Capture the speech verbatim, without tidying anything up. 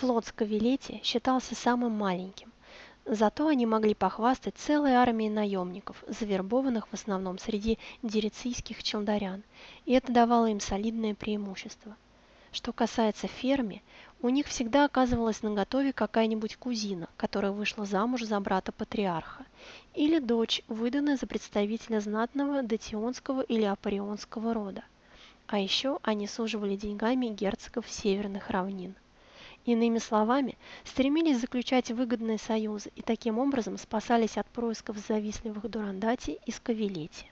Флот Скавелети считался самым маленьким, зато они могли похвастать целой армией наемников, завербованных в основном среди дирицийских челдорян, и это давало им солидное преимущество. Что касается Ферми, у них всегда оказывалась наготове какая-нибудь кузина, которая вышла замуж за брата патриарха, или дочь, выданная за представителя знатного датионского или апарионского рода. А еще они суживали деньгами герцогов северных равнин. Иными словами, стремились заключать выгодные союзы и таким образом спасались от происков завистливых Дурандати и Скавелети.